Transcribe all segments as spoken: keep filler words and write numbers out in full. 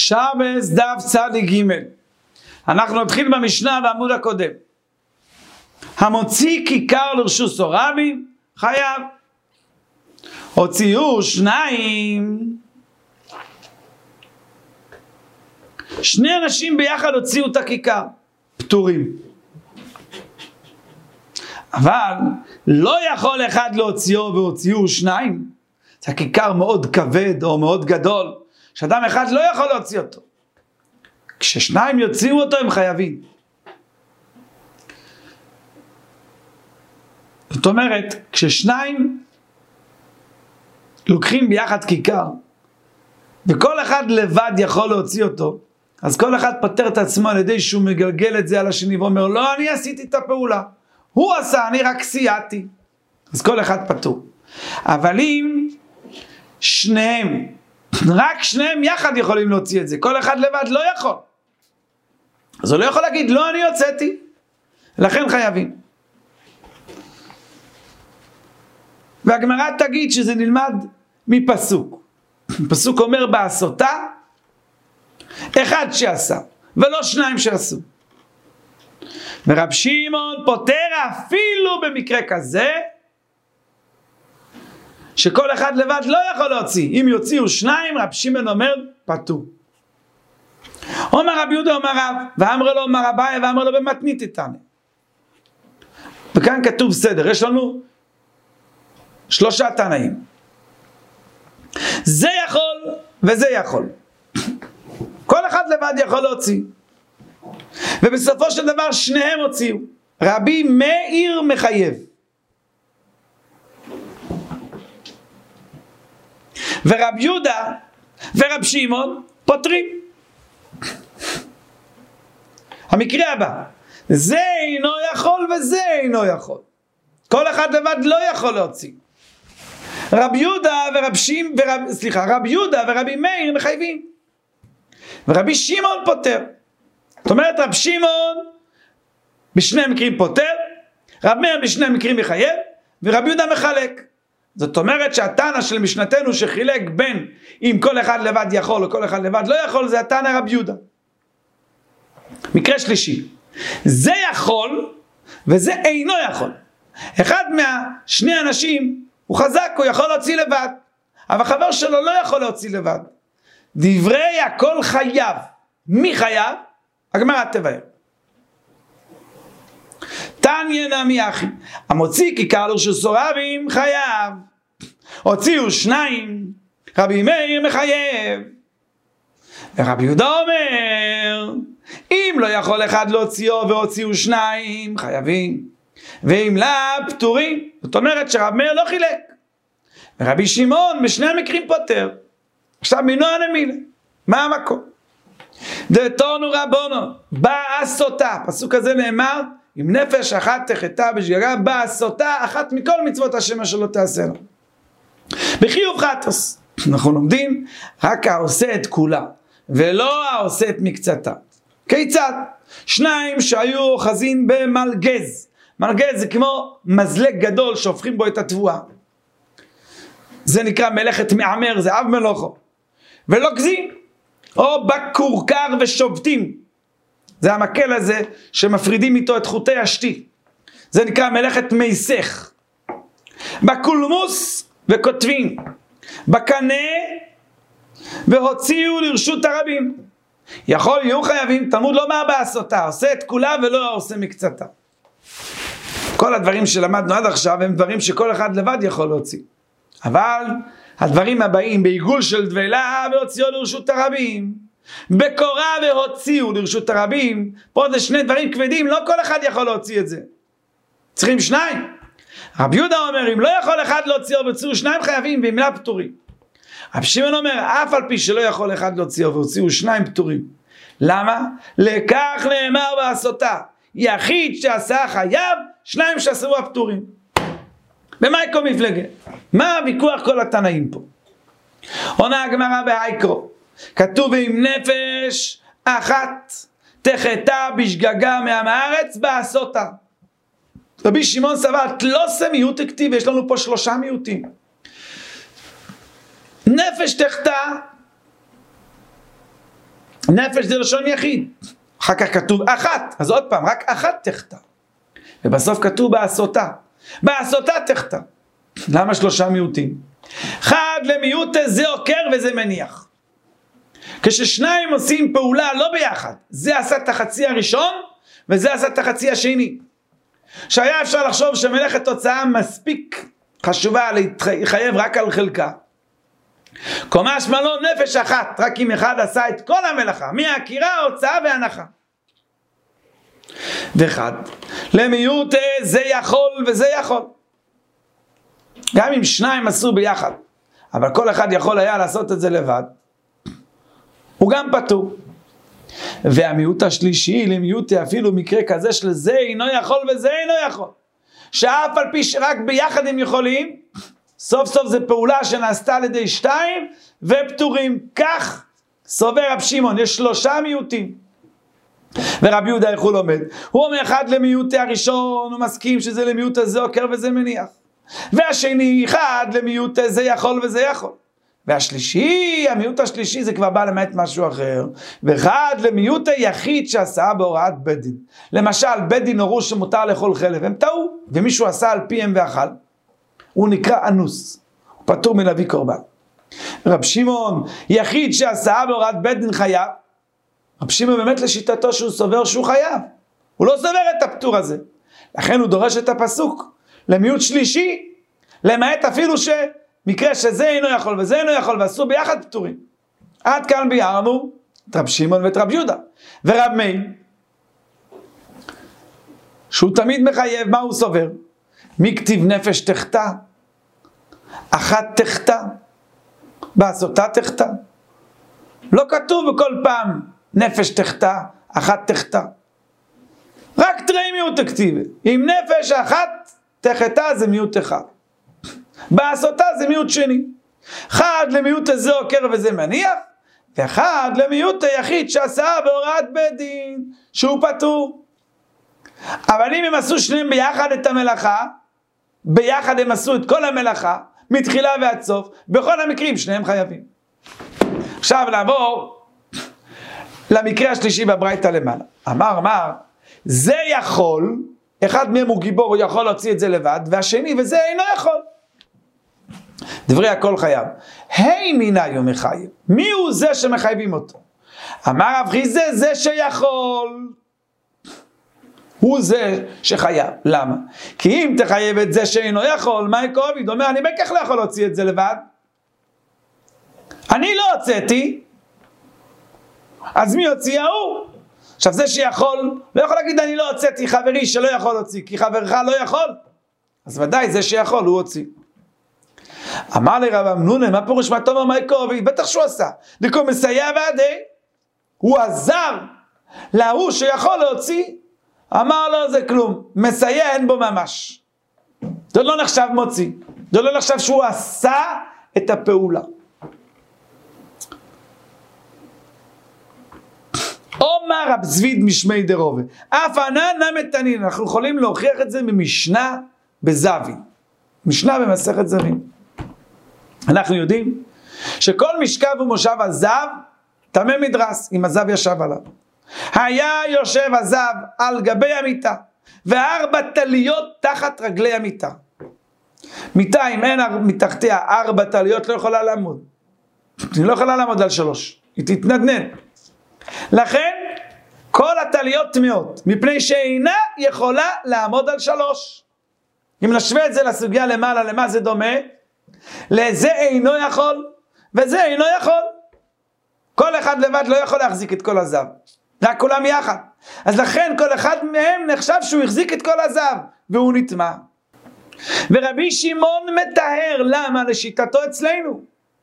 שבס דף צדיק ג'. אנחנו נתחיל במשנה בעמוד הקודם. המוציא כיכר לרשותו רבים חייב. הוציאו שניים, שני אנשים ביחד הוציאו את הכיכר, פטורים. אבל לא יכול אחד להוציאו והוציאו שניים. זה הכיכר מאוד כבד או מאוד גדול, שאדם אחד לא יכול להוציא אותו. כששניים יוציאו אותו הם חייבים. זאת אומרת, כששניים לוקחים ביחד כיכר, וכל אחד לבד יכול להוציא אותו, אז כל אחד פטר את עצמו על ידי שהוא מגלגל את זה על השני, ואומר, לא, אני עשיתי את הפעולה. הוא עשה, אני רק סייעתי. אז כל אחד פטור. אבל אם שניהם, רק שניהם יחד יכולים להוציא את זה, כל אחד לבד לא יכול. אז הוא לא יכול להגיד, לא, אני הוצאתי. לכן חייבים. והגמרא תגיד שזה נלמד מפסוק. פסוק אומר בעשותה, אחד שעשה, ולא שניים שעשו. ורב שמעון פותר אפילו במקרה כזה, שכל אחד לבד לא יכול להוציא. אם יוציאו שניים, רב שמעון אומר, פטור. אומר רב יהודה אומר רב, ואמר לו אומר אביי, ואמר לו במתנית איתנו. וכאן כתוב סדר, יש לנו שלושה תנאים. זה יכול וזה יכול. כל אחד לבד יכול להוציא. ובסופו של דבר שניהם הוציאו. רבי מאיר מחייב. ורב יהודה ורב שמעון פותרים. המקרה הבא, זה אינו יכול וזה אינו יכול. כל אחד לבד לא יכול להוציא. רב יהודה ורב שמעון, ורב, סליחה, רב יהודה ורבי מאיר מחייבים. ורבי שמעון פותר. זאת אומרת, רב שמעון בשני מקרים פותר, רב מאיר בשני מקרים מחייב, ורב יהודה מחלק. זאת אומרת שהתנא של משנתנו שחילק בין אם כל אחד לבד יכול או כל אחד לבד לא יכול, זה התנא רב יהודה. מקרה שלישי, זה יכול וזה אינו יכול. אחד מהשני אנשים הוא חזק, הוא יכול להוציא לבד, אבל חבר שלו לא יכול להוציא לבד. דברי הכל חייב. מי חייב? הגמרא תבאר. תניא נמי אחי, המוציא כיכר לרשותו רבים חייב. הוציאו שניים, רבי מאיר מחייב. ורבי יהודה אומר, אם לא יכול אחד להוציאו והוציאו שניים, חייבים. ואם לא, פטורים. זאת אומרת שרב מאיר לא חילק. ורבי שמעון בשני המקרים פותר. עכשיו מנוע נמילה. מה המקום? דתנו רבונו, בעשותה. פסוק הזה נאמר, עם נפש אחת תחתה בשגגה, בעשותה אחת מכל מצוות השם אשר לא תעשה לו. בחיוב חטוס. אנחנו לומדים רק העושה את כולה, ולא העושה את מקצתה. כיצד? שניים שהיו אוחזין במלגז. מלגז זה כמו מזלג גדול שהופכים בו את התבואה. זה נקרא מלאכת מעמר, זה אב מלוכו. ולא גזים, או בקורקר ושובטים. זה המקל הזה שמפרידים איתו את חוטי השתי. זה נקרא מלאכת מייסך. בקולמוס וכותבים. בקנה והוציאו לרשות הרבים. יכול יהיו חייבים, תלמוד לא מה בעשותה, עושה את כולה ולא עושה מקצתה. כל הדברים שלמדנו עד עכשיו הם דברים שכל אחד לבד יכול להוציא. אבל הדברים הבאים בעיגול של דבלה והוציאו לרשות הרבים, בקורה והוציאו לרשות הרבים, פה זה שני דברים כבדים, לא כל אחד יכול להוציא את זה. צריכים שניים. רב יהודה אומר, אם לא יכול אחד להוציאו והוציאו שניים חייבים, ואם לא פטורים. רב שמעון אומר, אף על פי שלא יכול אחד להוציאו והוציאו שניים פטורים. למה? לכך נאמר בעשותה, יחיד שעשה חייב, שניים שעשו הפטורים. במה יקום מפלגה? מה הוויכוח כל התנאים פה? עונה הגמרא בהייקרו, כתוב עם נפש אחת תחתה בשגגה מעם הארץ בעשותה. רבי שמעון סבר, תלוסה מיעוט הכתיב, יש לנו פה שלושה מיעוטים. נפש תחתה נפש זה לשון יחיד. אחר כך כתוב אחת, אז עוד פעם, רק אחת תחתה. ובסוף כתוב בעשותה. בעשותה תחתה. למה שלושה מיעוטים? אחד למיעוט זה עוקר וזה מניח. כששניים עושים פעולה לא ביחד, זה עשה את החצי הראשון, וזה עשה את החצי השני. שהיה אפשר לחשוב שמלאכת תוצאה מספיק חשובה להתחייב רק על חלקה. קומה שמלו נפש אחת, רק אם אחד עשה את כל המלאכה, מהעקירה, ההוצאה והנחה. ואחד, למיעוט זה יכול וזה יכול. גם אם שניים עשו ביחד, אבל כל אחד יכול היה לעשות את זה לבד, הוא גם פטור. והמיעוט השלישי, למיעוט אפילו מקרה כזה של זה אינו יכול וזה אינו יכול. שאף על פי שרק ביחד הם יכולים, סוף סוף זה פעולה שנעשתה על ידי שתיים ופטורים. כך סובר רב שמעון, יש שלושה מיעוטים. ורבי יהודה איך הוא לומד? הוא אומר אחד למיעוטי הראשון, הוא מסכים שזה למיעוט הזה עוקר וזה מניח. והשני אחד למיעוט זה יכול וזה יכול. והשלישי, המיעוט השלישי זה כבר בא למעט משהו אחר. ואחד למיעוט היחיד שעשה בהוראת בית דין. למשל בית דין הורו שמותר לאכול חלב, הם טעו, ומישהו עשה על פיהם ואכל. הוא נקרא אנוס, הוא פטור מלהביא קורבן. רב שמעון, יחיד שעשה בהוראת בית דין חייב. רב שמעון באמת לשיטתו שהוא סובר שהוא חייב. הוא לא סובר את הפטור הזה. לכן הוא דורש את הפסוק. למיעוט שלישי, למעט אפילו שמקרה שזה אינו יכול וזה אינו יכול ועשו ביחד פטורים. עד כאן ביארנו את רב שמעון ואת רב יהודה. ורב מאיר, שהוא תמיד מחייב, מה הוא סובר? מי כתיב נפש תחתה? אחת תחתה? בעשותה תחתה? לא כתוב בכל פעם נפש תחתה, אחת תחתה. רק תראי מיעוט הכתיב. אם נפש אחת תחתה זה מיעוט אחד. בעשותה זה מיעוט שני. אחד למיעוט הזה עוקר וזה מניח, ואחד למיעוט היחיד שעשה בהוראת בית דין, שהוא פטור. אבל אם הם עשו שניהם ביחד את המלאכה, ביחד הם עשו את כל המלאכה, מתחילה ועד סוף, בכל המקרים שניהם חייבים. עכשיו נעבור למקרה השלישי בברייתא למעלה. אמר, אמר, זה יכול, אחד מהם הוא גיבור, הוא יכול להוציא את זה לבד, והשני, וזה אינו יכול. דברי הכל חייב. היי מיני ומחייב. מי הוא זה שמחייבים אותו? אמר רב חיסדא, זה שיכול. הוא זה שחייב. למה? כי אם תחייב את זה שאינו יכול, מה יקוביד? אומר, אני בכך לא יכול להוציא את זה לבד. אני לא הוצאתי, אז מי הוציא? ההוא. עכשיו זה שיכול, לא יכול להגיד אני לא הוצאתי חברי שלא יכול להוציא, כי חברך לא יכול. אז ודאי זה שיכול, הוא הוציא. אמר לרב אמנונה, מה פירוש מה תאמר מה יקוביד? בטח שהוא עשה. דקו מסייע בעדי, הוא עזר להוא שיכול להוציא, אמר לו זה כלום, מסייע אין בו ממש. זה לא נחשב מוציא, זה לא נחשב שהוא עשה את הפעולה. אומר רב זביד משמי דרובה, אף ענן נמתנין, אנחנו יכולים להוכיח את זה ממשנה בזווי, משנה במסכת זרים. אנחנו יודעים שכל משכב ומושב הזב, תמי מדרס, אם הזב ישב עליו. היה יושב הזב על גבי המיטה, וארבע טליות תחת רגלי המיטה. מיטה, אם אין מתחתיה ארבע טליות, לא יכולה לעמוד. היא לא יכולה לעמוד על שלוש, היא תתנדנד. לכן, כל הטליות טמאות, מפני שאינה יכולה לעמוד על שלוש. אם נשווה את זה לסוגיה למעלה, למה זה דומה? לזה אינו יכול, וזה אינו יכול. כל אחד לבד לא יכול להחזיק את כל הזב. רק כולם יחד. אז לכן כל אחד מהם נחשב שהוא החזיק את כל הזב, והוא נטמע. ורבי שמעון מתאר למה לשיטתו אצלנו.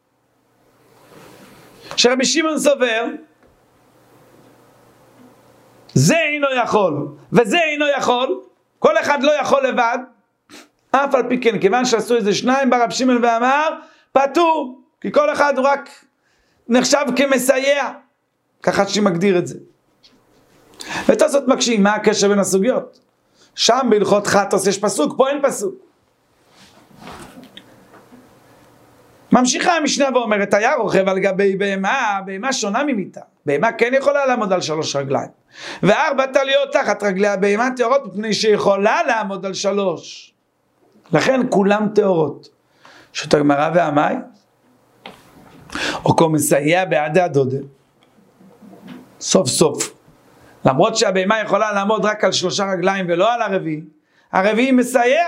שרבי שמעון סובר, זה אינו יכול, וזה אינו יכול, כל אחד לא יכול לבד, אף על פי כן, כיוון שעשו איזה שניים ברב שמעון ואמר, פטור, כי כל אחד הוא רק נחשב כמסייע, ככה שמגדיר את זה. ותוספות מקשים, מה הקשר בין הסוגיות? שם בהלכות חטוס יש פסוק, פה אין פסוק. ממשיכה המשנה ואומרת, היה רוכב על גבי בהמה, בהמה שונה ממיתה. בהמה כן יכולה לעמוד על שלוש רגליים. וארבע טליות תחת רגלי הבהמה טהורות, מפני שיכולה לעמוד על שלוש. לכן כולם טהורות. שו"ת הגמרא והמים, או כה מסייע בעדי הדודה. סוף סוף. למרות שהבהמה יכולה לעמוד רק על שלושה רגליים ולא על הרביעי, הרביעי מסייע.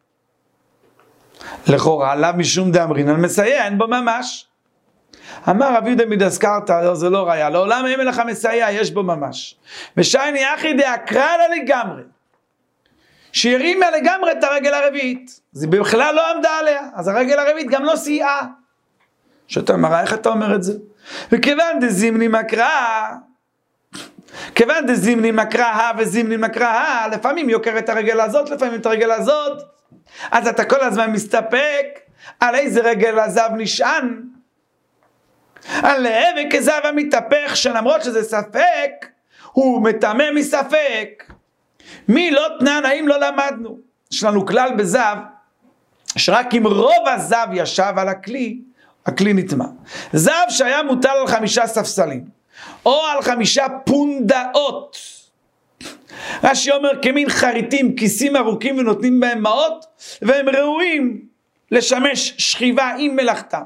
לכאורה עליו משום דאמרינן מסייע, אין בו ממש. אמר רבי יהודה מדסקרתא, לא, זה לא ראיה, לעולם אין לך מסייע, יש בו ממש. ושייני אחי דאקרא לה לגמרי, שהרימה לגמרי את הרגל הרביעית, זה בכלל לא עמדה עליה, אז הרגל הרביעית גם לא סייעה. שאתה מראה, איך אתה אומר את זה? וכיוון דזימני מקרא, כיוון דזימני מקרא וזימני מקרא, לפעמים יוקר את הרגל הזאת, לפעמים את הרגל הזאת, אז אתה כל הזמן מסתפק על איזה רגל הזב נשען, על להבק הזב המתהפך, שלמרות שזה ספק, הוא מטמא מספק. מי לא תנן, האם לא למדנו? יש לנו כלל בזב, שרק אם רוב הזב ישב על הכלי, הכלי נטמא. זב שהיה מוטל על חמישה ספסלים, או על חמישה פונדאות, רש"י אומר כמין חריטים, כיסים ארוכים ונותנים בהם מעות, והם ראויים לשמש שכיבה עם מלאכתם.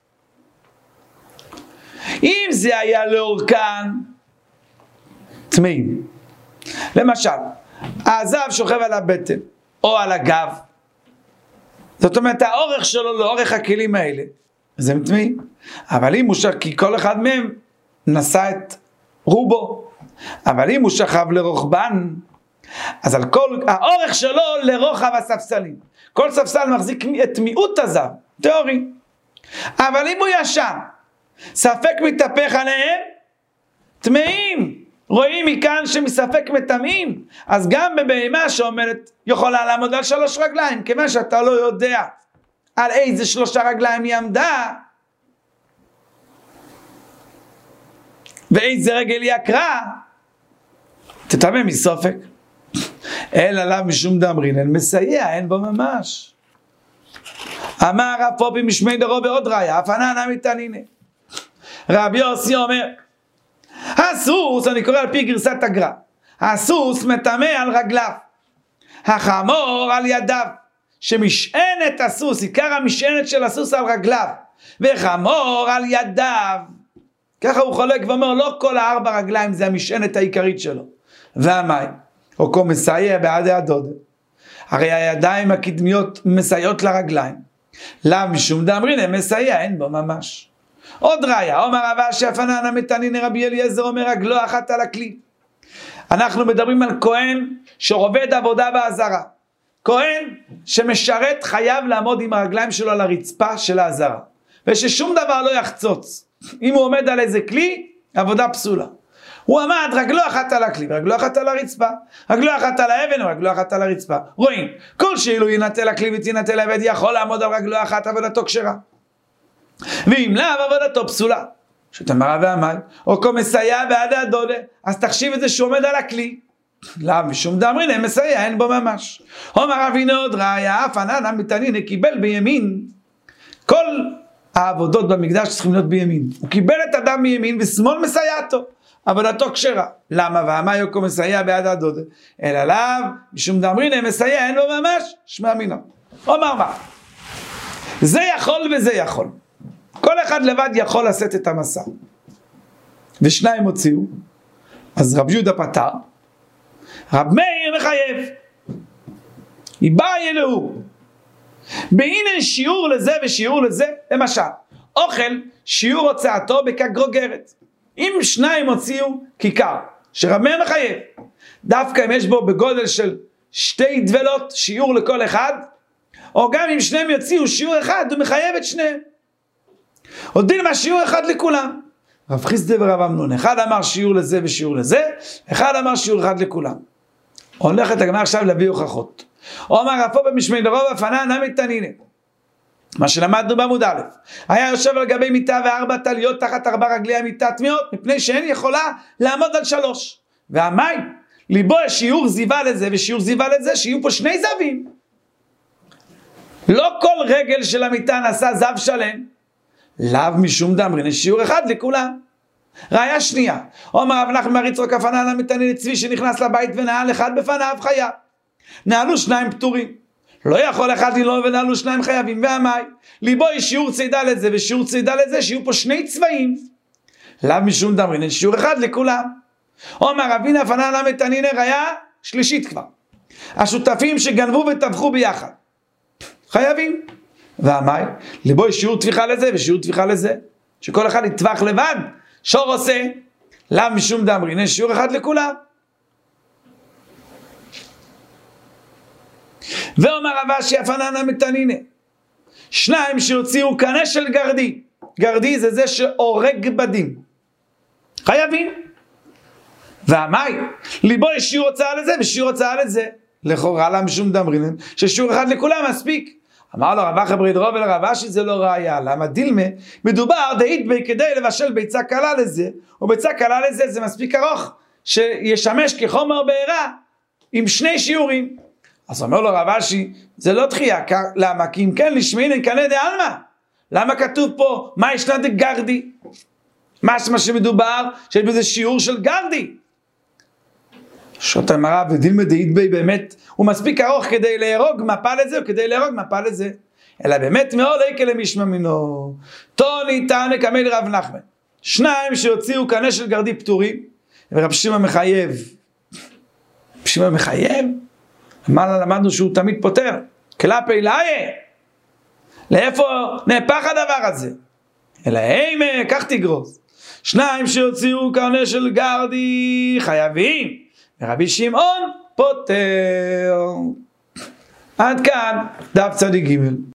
אם זה היה לאורכן, טמאים. למשל, הזב שוכב על הבטן, או על הגב. זאת אומרת, האורך שלו לאורך הכלים האלה, אז הם טמאים. אבל אם הוא שכב, כי כל אחד מהם נשא את רובו, אבל אם הוא שכב לרוחבן, אז על כל האורך שלו לרוחב הספסלים. כל ספסל מחזיק את מיעוט הזב, תיאורי. אבל אם הוא ישן, ספק מתהפך עליהם, טמאים. רואים מכאן שמספק מטמאים, אז גם בבהמה שעומדת יכולה לעמוד על שלוש רגליים, כיוון שאתה לא יודע על איזה שלושה רגליים היא עמדה, ואיזה רגל היא עקרה, תטמא מסופק. אל עליו משום דאמרינן מסייע, אין בו ממש. אמר רב פופי משמי דרו בעוד ראיה, אף עננה מתענינה. רבי יוסי אומר, הסוס, אני קורא על פי גרסת הגר"א, הסוס מטמא על רגליו, החמור על ידיו, שמשענת הסוס, עיקר המשענת של הסוס על רגליו, וחמור על ידיו. ככה הוא חולק ואומר, לא כל הארבע רגליים זה המשענת העיקרית שלו. והמים, או כה מסייע בעדי הדודה. הרי הידיים הקדמיות מסייעות לרגליים. למה משום דאמרינן מסייע, אין בו ממש. עוד ראיה, אומר רב אשי אף עננה מתענינה, רבי אליעזר אומר רגלו אחת על הכלי. אנחנו מדברים על כהן שעובד עבודה בעזרה. כהן שמשרת חייב לעמוד עם הרגליים שלו על הרצפה של העזרה, וששום דבר לא יחצוץ. אם הוא עומד על איזה כלי, עבודה פסולה. הוא עמד רגלו אחת על הכלי, רגלו אחת על הרצפה, רגלו אחת על האבן רגלו אחת על הרצפה. רואים, כל שאילו ינטל הכלי ותינטל העבד יכול לעמוד על רגלו אחת, עבודתו כשרה. ואם לאו עבודתו פסולה. שתמרה והמים, או כה מסייע בעדי הדודה, אז תחשיב את זה שהוא עומד על הכלי. לאו משום דאמרינן מסייע, אין בו ממש. אומר רבינו עוד ראיה, אף עננה מתענינה קיבל בימין. כל העבודות במקדש צריכים להיות בימין. הוא קיבל את אדם מימין ושמאל מסייעתו. עבודתו כשרה. למה? והמה יוקו מסייע בעד הדודה. אלא לאו משום דאמרינן מסייע, אין בו ממש, שמע מינו. אומר מה? זה יכול וזה יכול. כל אחד לבד יכול לשאת את המסע. ושניים הוציאו. אז רב יהודה פתר. רב מאיר מחייב. איבאי אלוהו. בהנה שיעור לזה ושיעור לזה. למשל, אוכל שיעור הוצאתו בכגרוגרת. אם שניים הוציאו כיכר, שרב מאיר מחייב. דווקא אם יש בו בגודל של שתי דבלות, שיעור לכל אחד, או גם אם שניהם יוציאו שיעור אחד, הוא מחייב את שניהם. עוד דין מה שיעור אחד לכולם. רב חיסדא ורב אמנון, אחד אמר שיעור לזה ושיעור לזה, אחד אמר שיעור אחד לכולם. הולכת הגמרא עכשיו להביא הוכחות. אומר רב פופא משמי דרו אף עננה מתענינה. מה שלמדנו בעמוד א', היה יושב על גבי מיטה וארבע טליות תחת ארבע רגלי המיטה טמאות, מפני שאין יכולה לעמוד על שלוש. והמים, ליבו יש שיעור זיווה לזה ושיעור זיווה לזה, שיהיו פה שני זבים. לא כל רגל של המיטה נעשה זב שלם, לאו משום דאמרינן שיעור אחד לכולם. ראיה שנייה, אומר רב נחמן בר יצחק אפנן המתנין צבי שנכנס לבית ונעל אחד בפניו חייב. נעלו שניים פטורים. לא יכול אחד לנעול ונעלו שניים חייבים. והמאי, ליבו יש שיעור צידה לזה ושיעור צידה לזה, שיהיו פה שני צבעים. לאו משום דאמרינן שיעור אחד לכולם. אומר רבינה אפנן המתנין ראיה שלישית כבר. השותפים שגנבו וטבחו ביחד. חייבים. והמאי, ליבו יש שיעור טביחה לזה ושיעור טביחה לזה. שכל אחד יטבח לבד. שור עושה, לאו משום דאמרינן שיעור אחד לכולם. ואומר רב אשי אפנן המתנינא, שניים שהוציאו קנה של גרדי. גרדי זה זה שהורג בדים. חייבים. והמאי, ליבו יש שיעור הוצאה לזה ושיעור הוצאה לזה. לכאורה לאו משום דאמרינן ששיעור אחד לכולם מספיק. אמר לו רב אחא בר ידרוב אל רב אשי זה לא ראיה. למה דילמה? מדובר דאית בי כדי לבשל ביצה קלה לזה, או ביצה קלה לזה זה מספיק ארוך, שישמש כחומר בעירה עם שני שיעורים. אז אומר לו רב אשי, זה לא דחייה. למה? כי אם כן לשמינן קנה דעלמא. למה כתוב פה מה ישנה דגרדי? משמע שמדובר שיש בזה שיעור של גרדי. שוט אמרה ודילמה דאית בי באמת הוא מספיק ארוך כדי להרוג מפה לזה או כדי להרוג מפה לזה. אלא באמת מאוד איקה למשמע מינו. תוני תענה כמי לרב נחמן. שניים שהוציאו קנה של גרדי פטורים ורב שמעון מחייב. רב שמעון מחייב? אמרנו למדנו שהוא תמיד פותר. כלפי לאיה. לאיפה נהפך הדבר הזה? אלא אימה, כך תגרוס. שניים שהוציאו קנה של גרדי חייבים. ורבי שמעון פותר. עד כאן דף צדיק ג'.